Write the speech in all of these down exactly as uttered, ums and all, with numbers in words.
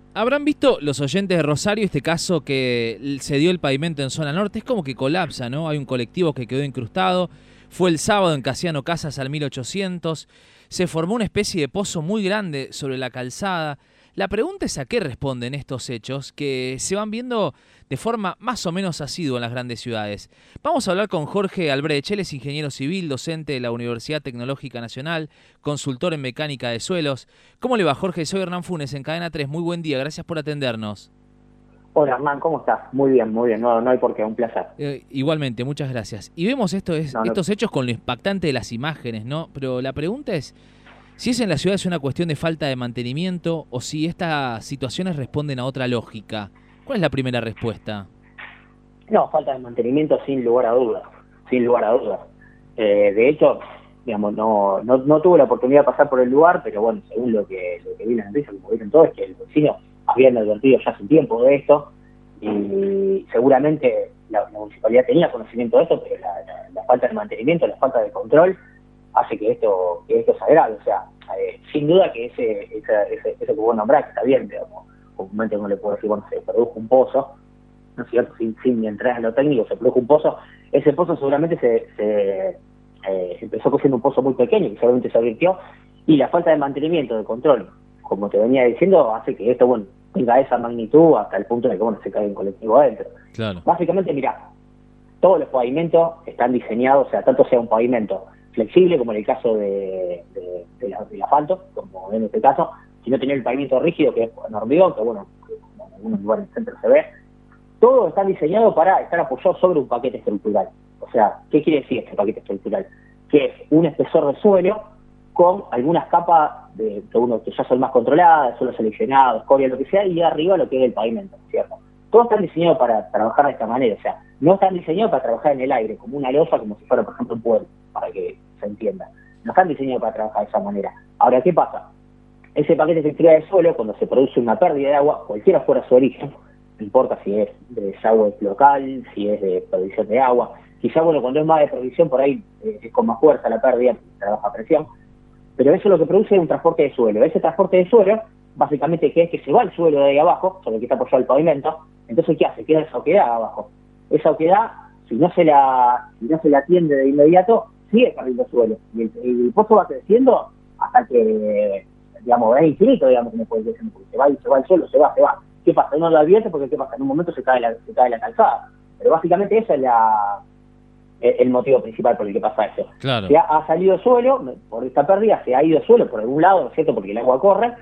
Habrán visto los oyentes de Rosario este caso que se dio el pavimento en zona norte, es como que colapsa, ¿no? Hay un colectivo que quedó incrustado, fue el sábado en Casiano Casas al mil ochocientos, se formó una especie de pozo muy grande sobre la calzada. La pregunta es a qué responden estos hechos que se van viendo de forma más o menos asidua en las grandes ciudades. Vamos a hablar con Jorge Albrecht, él es ingeniero civil, docente de la Universidad Tecnológica Nacional, consultor en mecánica de suelos. ¿Cómo le va, Jorge? Soy Hernán Funes en Cadena tres. Muy buen día, gracias por atendernos. Hola, Hernán, ¿cómo estás? Muy bien, muy bien, no, no hay por qué, un placer. Eh, igualmente, muchas gracias. Y vemos esto es, No, no, estos hechos con lo impactante de las imágenes, ¿no? Pero la pregunta es, si es en la ciudad es una cuestión de falta de mantenimiento o si estas situaciones responden a otra lógica. ¿Cuál es la primera respuesta? no, falta de mantenimiento sin lugar a dudas, sin lugar a dudas. Eh, de hecho, digamos, no, no, no tuve la oportunidad de pasar por el lugar, pero bueno, según lo que, lo que vi en la noticia, como vieron todos, es que el vecino habían advertido ya hace un tiempo de esto y seguramente la, la municipalidad tenía conocimiento de esto, pero la, la, la falta de mantenimiento, la falta de control hace que esto que esto se agrave. O sea, eh, sin duda que ese, ese, ese, ese que vos nombrás, que está bien, digamos, comúnmente uno le puede decir, bueno, se produjo un pozo, ¿no es cierto? Sin, sin entrar en lo técnico, se produjo un pozo. Ese pozo seguramente se, se eh, empezó siendo un pozo muy pequeño, que seguramente se advirtió, y la falta de mantenimiento, de control, como te venía diciendo, hace que esto, bueno, tenga esa magnitud hasta el punto de que, bueno, se caiga un colectivo adentro. Claro. Básicamente, mirá, todos los pavimentos están diseñados, o sea, tanto sea un pavimento flexible, como en el caso de, de, de la, del asfalto, como en este caso, si no tener el pavimento rígido, que es en hormigón, que bueno, como en algunos lugares del centro se ve, todo está diseñado para estar apoyado sobre un paquete estructural. O sea, ¿qué quiere decir este paquete estructural? Que es un espesor de suelo con algunas capas de, de uno que ya son más controladas, suelo seleccionado, escoria, lo que sea, y arriba lo que es el pavimento, ¿cierto? Todos están diseñados para trabajar de esta manera, o sea, no están diseñados para trabajar en el aire, como una losa, como si fuera, por ejemplo, un pueblo, para que se entienda. No están diseñados para trabajar de esa manera. Ahora, ¿qué pasa? Ese paquete estructural de suelo, cuando se produce una pérdida de agua, cualquiera fuera su origen, no importa si es de desagüe local, si es de provisión de agua, quizá, bueno, cuando es más de provisión, por ahí eh, es con más fuerza la pérdida, trabaja a presión, pero eso lo que produce es un transporte de suelo. Ese transporte de suelo, básicamente, que es que se va el suelo de ahí abajo, sobre el que está apoyado el pavimento, entonces, ¿qué hace? Queda esa oquedad abajo. Esa oquedad, si no se la, si no se la atiende de inmediato, sigue perdiendo suelo. Y el, el pozo va creciendo hasta que, digamos, es infinito, digamos, como puede decir, porque se va y se va el suelo, se va, se va. ¿Qué pasa? Uno lo advierte porque, ¿qué pasa? En un momento se cae la, se cae la calzada. Pero básicamente ese es la, el motivo principal por el que pasa eso. Claro. Se ha, ha salido suelo, por esta pérdida, se ha ido suelo por algún lado, ¿no es cierto? Porque el agua corre,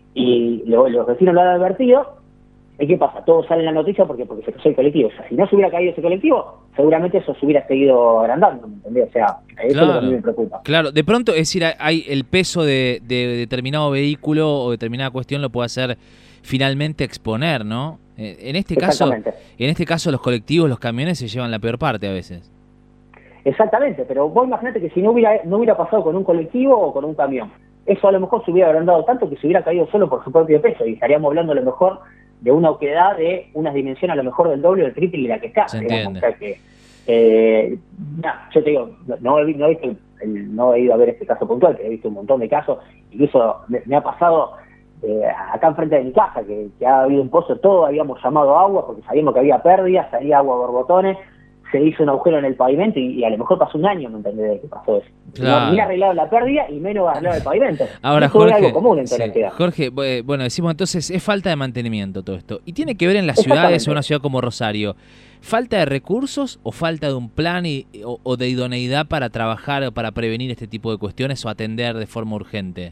y lo, los vecinos lo han advertido. ¿Y qué pasa? Todo sale en la noticia porque porque se cayó el colectivo. O sea, si no se hubiera caído ese colectivo, seguramente eso se hubiera seguido agrandando, ¿me entendés? O sea, eso Claro, es lo que a mí me preocupa. Claro, de pronto, es decir, hay el peso de, de determinado vehículo o determinada cuestión lo puede hacer finalmente exponer, ¿no? Eh, en este caso, en este caso los colectivos, los camiones se llevan la peor parte a veces. Exactamente, pero vos imaginate que si no hubiera no hubiera pasado con un colectivo o con un camión, eso a lo mejor se hubiera agrandado tanto que se hubiera caído solo por su propio peso y estaríamos hablando a lo mejor de una oquedad de unas dimensiones a lo mejor del doble o del triple de la que está. Se digamos. entiende. O sea que, eh, nah, yo te digo, no, he, no, he visto el, el, no he ido a ver este caso puntual, pero he visto un montón de casos, incluso me, me ha pasado eh, acá enfrente de mi casa, que, que ha habido un pozo, todo habíamos llamado agua porque sabíamos que había pérdidas, salía agua a borbotones, se hizo un agujero en el pavimento y, y a lo mejor pasó un año, ¿me entendés? De que pasó eso. Claro. No, ni arreglado la pérdida y menos arreglado el pavimento. Ahora, eso Jorge, es algo común en toda sí, la ciudad. Jorge, bueno, decimos entonces, es falta de mantenimiento todo esto. ¿Y tiene que ver en las ciudades o una ciudad como Rosario? ¿Falta de recursos o falta de un plan y, o, o de idoneidad para trabajar o para prevenir este tipo de cuestiones o atender de forma urgente?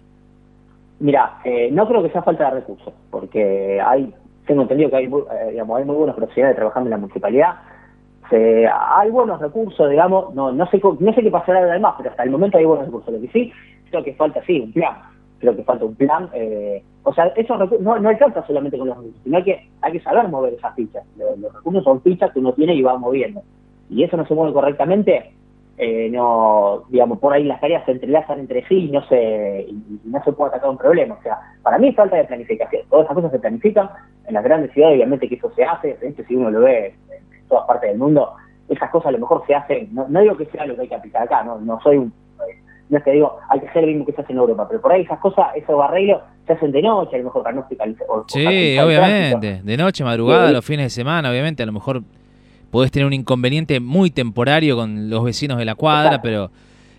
Mira, eh, no creo que sea falta de recursos, porque hay, tengo entendido que hay, eh, digamos, hay muy buenos profesionales trabajando en la municipalidad. Se, hay buenos recursos, digamos, no no sé no sé qué pasará además, pero hasta el momento hay buenos recursos. Lo que sí, creo que falta, sí, un plan. Creo que falta un plan. Eh, o sea, esos recursos no, no alcanza solamente con los recursos, sino que hay que saber mover esas fichas. Los, los recursos son fichas que uno tiene y va moviendo. Y eso no se mueve correctamente, eh, no, digamos, por ahí las tareas se entrelazan entre sí y no se, y no se puede atacar un problema. O sea, para mí es falta de planificación. Todas esas cosas se planifican. En las grandes ciudades, obviamente que eso se hace. De hecho, si uno lo ve en todas partes del mundo, esas cosas a lo mejor se hacen, no, no digo que sea lo que hay que aplicar acá, no, no soy un, no es que digo, hay que hacer lo mismo que se hace en Europa, pero por ahí esas cosas, esos arreglos se hacen de noche, a lo mejor para no fiscalizar. Sí, obviamente, de noche, madrugada, sí, los fines de semana, obviamente, a lo mejor podés tener un inconveniente muy temporario con los vecinos de la cuadra, exacto, pero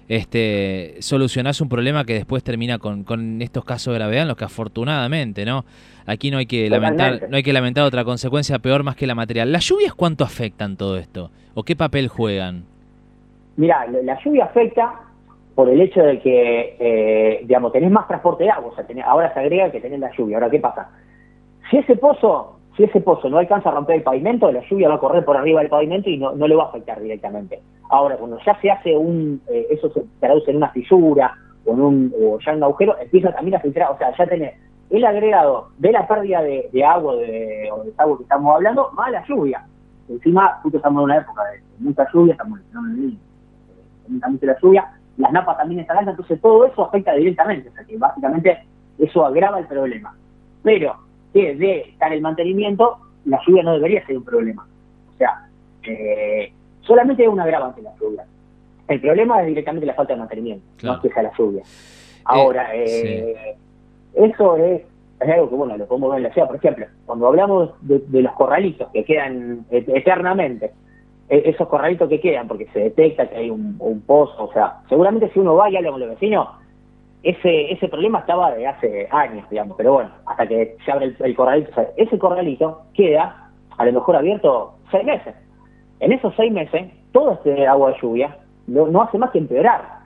este solucionás un problema que después termina con, con estos casos de gravedad en los que afortunadamente, ¿no? Aquí no hay que Totalmente. lamentar, no hay que lamentar otra consecuencia peor más que la material. ¿Las lluvias cuánto afectan todo esto? ¿O qué papel juegan? Mirá, la lluvia afecta por el hecho de que, eh, digamos, tenés más transporte de agua, o sea, tenés, ahora se agrega que tenés la lluvia. Ahora, ¿qué pasa? Si ese pozo, si ese pozo no alcanza a romper el pavimento, la lluvia va a correr por arriba del pavimento y no, no le va a afectar directamente. Ahora, cuando ya se hace un, eh, eso se traduce en una fisura o en un, o ya en un agujero, empieza también a filtrar, o sea, ya tenés el agregado de la pérdida de, de agua de, o de agua que estamos hablando, más la lluvia. Encima, justo estamos en una época de mucha lluvia, estamos en mucha la lluvia, las napas también están altas, entonces todo eso afecta directamente, o sea que básicamente eso agrava el problema. Pero que de estar el mantenimiento, la lluvia no debería ser un problema. O sea, eh, solamente es un agravante la lluvia. El problema es directamente la falta de mantenimiento, claro, no es que sea la lluvia. Ahora, eh, eh, sí. eso es, es algo que, bueno, lo podemos ver en la ciudad. Por ejemplo, cuando hablamos de, de los corralitos que quedan eternamente, esos corralitos que quedan, porque se detecta que hay un, un pozo, o sea, seguramente si uno va y habla con los vecinos, ese ese problema estaba de hace años, digamos, pero bueno, hasta que se abre el, el corralito, o sea, ese corralito queda a lo mejor abierto seis meses. En esos seis meses, todo este agua de lluvia no, no hace más que empeorar.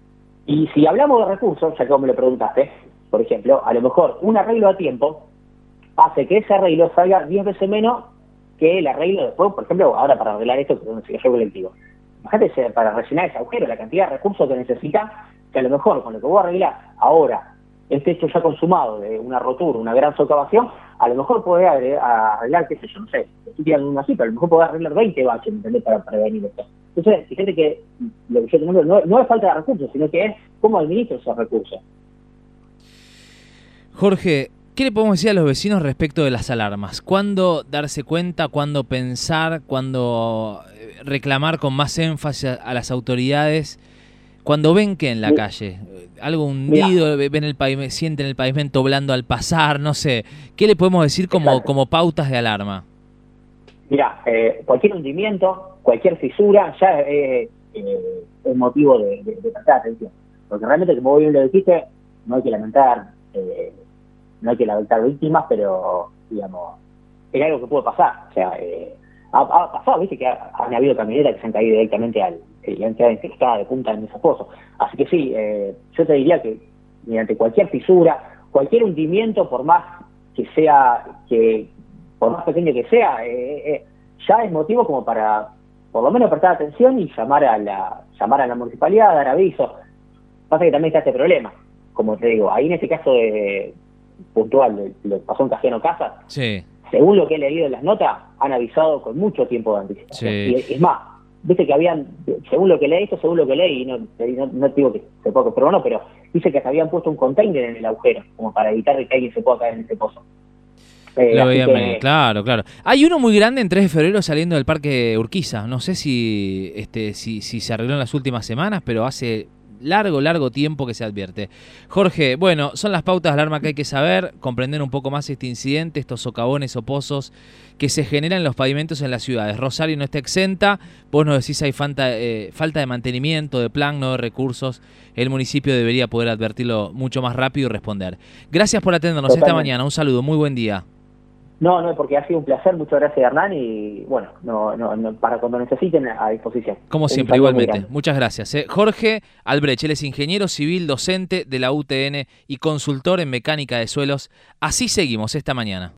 Y si hablamos de recursos, ya que vos me lo preguntaste, por ejemplo, a lo mejor un arreglo a tiempo hace que ese arreglo salga diez veces menos que el arreglo después, por ejemplo, ahora para arreglar esto, que se cayó colectivo. Imagínate, para rellenar ese agujero, la cantidad de recursos que necesita, que a lo mejor con lo que vos arreglás ahora, este hecho ya consumado de una rotura, una gran socavación, a lo mejor podés arreglar, qué sé yo, no sé, estoy tirando una cifra, a lo mejor podés arreglar veinte baches, ¿entendés?, para prevenir esto. Entonces, fíjate que lo que yo tengo no, no es falta de recursos, sino que es cómo administro esos recursos. Jorge, ¿qué le podemos decir a los vecinos respecto de las alarmas? ¿Cuándo darse cuenta? ¿Cuándo pensar? ¿Cuándo reclamar con más énfasis a las autoridades? Cuando ven que en la calle, algo hundido, Mirá. ven el pavimento, sienten el pavimento blando al pasar, no sé. ¿Qué le podemos decir como, como pautas de alarma? Mirá, eh, cualquier hundimiento, cualquier fisura, ya eh, eh, es motivo de, de, de prestar atención. Porque realmente, como vos bien lo dijiste, no hay que lamentar... Eh, no hay que lamentar víctimas, pero, digamos, es algo que puede pasar. O sea, eh, ha, ha pasado, viste, que ha, han habido camionetas que se han caído directamente al, y han quedado infectadas de punta en esos pozos. Así que sí, eh, yo te diría que mediante cualquier fisura, cualquier hundimiento, por más que sea, que por más pequeño que sea, eh, eh, ya es motivo como para, por lo menos, prestar atención y llamar a la, llamar a la municipalidad, dar aviso. Pasa que también está este problema, como te digo, ahí en este caso de puntual, lo que pasó en Castellano Casas, sí. Según lo que he leído en las notas, han avisado con mucho tiempo de anticipación. Sí. Y es, es más, viste que habían, según lo que leí, esto según lo que leí, y no, no, no digo que se pueda, pero no, pero dice que se habían puesto un container en el agujero, como para evitar que alguien se pueda caer en ese pozo. Eh, lo veía que... Claro, claro. Hay uno muy grande en tres de febrero saliendo del Parque Urquiza. No sé si, este, si, si se arregló en las últimas semanas, pero hace... largo, largo tiempo que se advierte. Jorge, bueno, son las pautas de alarma que hay que saber, comprender un poco más este incidente, estos socavones o pozos que se generan en los pavimentos en las ciudades. Rosario no está exenta, vos nos decís hay falta, eh, falta de mantenimiento, de plan, no de recursos. El municipio debería poder advertirlo mucho más rápido y responder. Gracias por atendernos Totalmente. Esta mañana, un saludo, muy buen día. No, no, porque ha sido un placer, muchas gracias Hernán y bueno, no, no, no, para cuando necesiten a disposición. Como siempre, igualmente, muchas gracias. ¿eh? Jorge Albrecht, él es ingeniero civil, docente de la U T N y consultor en mecánica de suelos. Así seguimos esta mañana.